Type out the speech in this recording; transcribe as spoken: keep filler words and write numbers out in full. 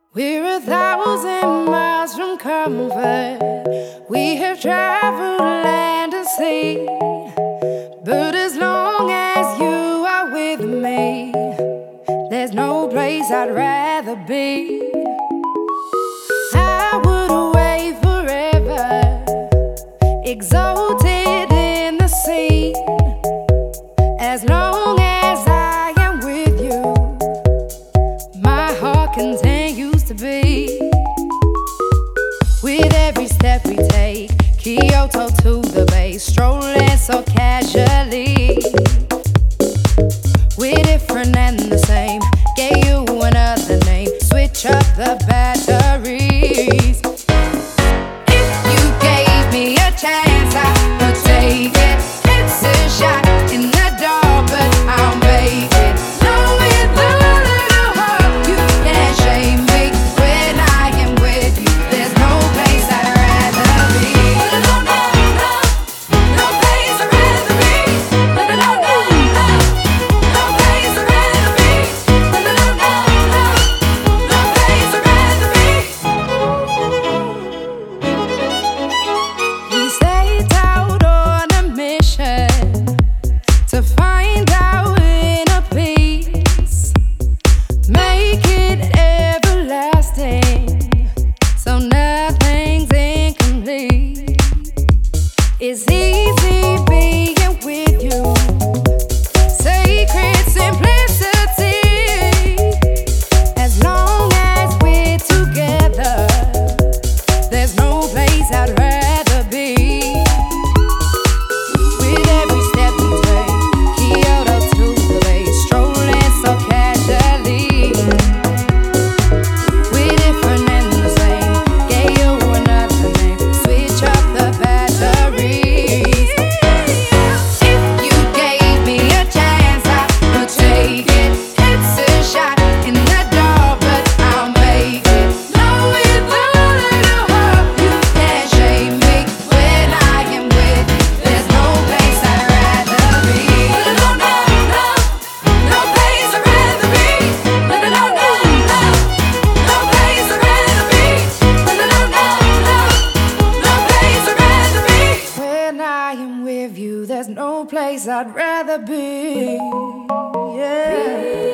We're a thousand miles from comfort. We have traveled land and sea. But as long as you are with me, there's no place I'd rather be. I would away forever, exalted in the sea. As long as I am with you, my heart continues to beat. With every step we take, Kyoto to the bay, strolling so casually. We're different and the same, gave you another name, switch up the batteries. If you gave me a chance, I would take it. It's a shot in the dark, but I'll make it. Knowing the little hope you can't shame me. When I am with you, there's no place I'd rather be. No, no, no, no place I'd rather be. No, no, no, no, no place I'd rather be. No, no, no, no, no place I'd rather be. We set out on a mission to find our inner peace, make it everlasting, so nothing's incomplete. It's easy being with you, sacred simplicity. As long as we're together, there's no place I'd rather be. With every step we take, Kyoto to the bay, strolling so casually. We're different and the same, gave you another name, switch up the batteries. If you gave me a chance, I would take it. It's a shot in the dark, but I'll make it. Knowing the little hope you can't shame me. When I am with you, there's no place I'd rather be. No, no, no, no place I'd rather be. No, no, no, no, no place I'd rather be. No, no, no, no, no place I'd rather be. When I am with you, there's no place I'd rather be. Yeah.